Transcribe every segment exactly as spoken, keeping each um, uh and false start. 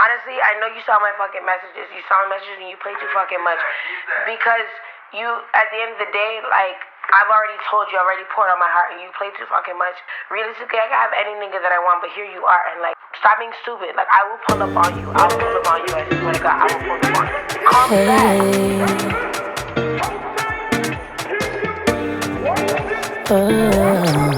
Honestly, I know you saw my fucking messages. You saw my messages and you played too fucking much. Because you, at the end of the day, like, I've already told you, I already poured on my heart, and you played too fucking much. Realistically, I can have any nigga that I want, but here you are, and like, stop being stupid. Like, I will pull up on you. I will pull up on you. I swear to God, I will pull up on you. Call me back. Uh.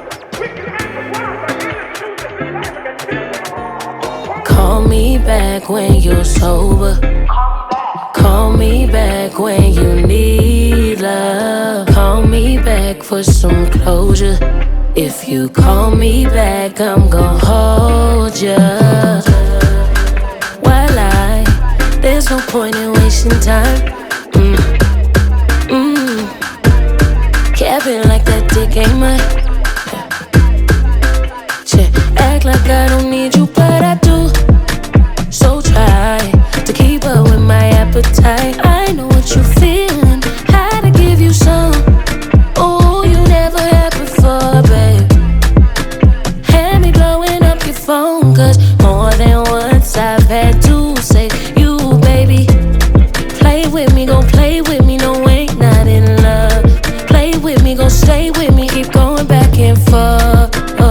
Call me back when you're sober. Call me back when you need love. Call me back for some closure. If you call me back, I'm gon' hold ya. While I, there's no point in wasting time. Mm. Mm. Capping like that dick ain't mine. Check, act like I don't need you, but I do. So try to keep up with my appetite. I know what you feeling, how to give you some. Oh, you never had before, babe. Had me blowing up your phone, cause more than once I've had to say, you baby, play with me, gon' play with me, no ain't not in love. Play with me, gon' stay with me, keep going back and forth.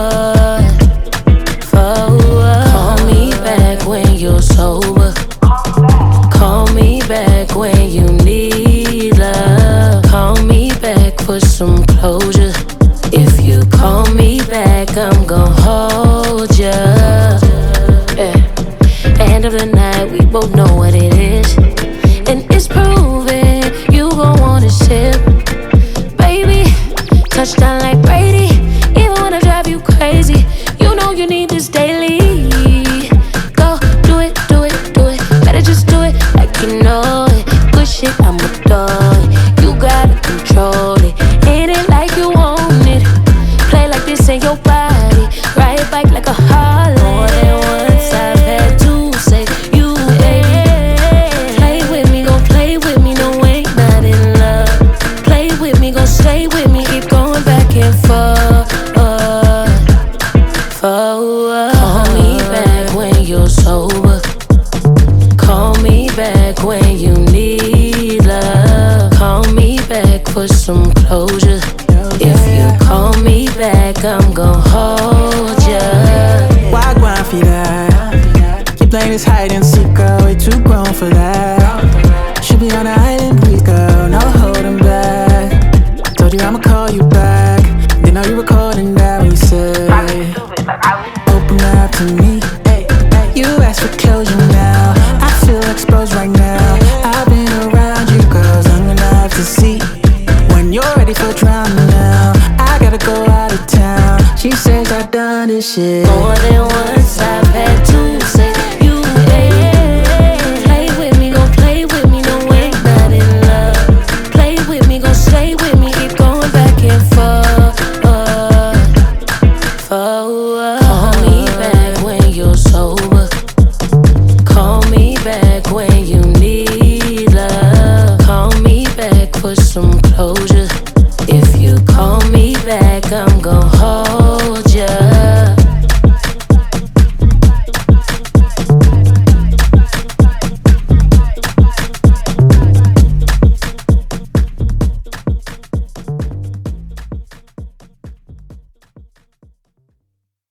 Call me back when you're sober. Call me back when you need love. Call me back for some closure. If you call me back, I'm gon' hold ya. Yeah. End of the night, we both know what it is, and it's proven you gon' wanna sip. Baby, touchdown like Brady. Even when I drive you crazy, you know you need this daily. Go, do it, do it, do it. Better just do it like you know it. Good shit, I'm adoring. You gotta control it. Ain't it like you want it? Play like this ain't your body. Ride it back like a Harley. More than once I've had to say, you baby, play with me, gon' play with me, no ain't not in love. Play with me, gon' stay with me, keep going back and forth. Call me back when you're sober. Call me back when you need love. Call me back for some closure. If you call me back, I'm gon' hold ya. Why grind for that? You playing this hide and seek, girl, way too grown for that. Should be on the island, we go, no holding back. Told you I'ma call you back. Then are you recording that when you say, open up to me. You ask for closure now. I feel exposed right now. I've been around you, girls, long enough to see when you're ready for drama now. I gotta go out of town. She says I've done this shit more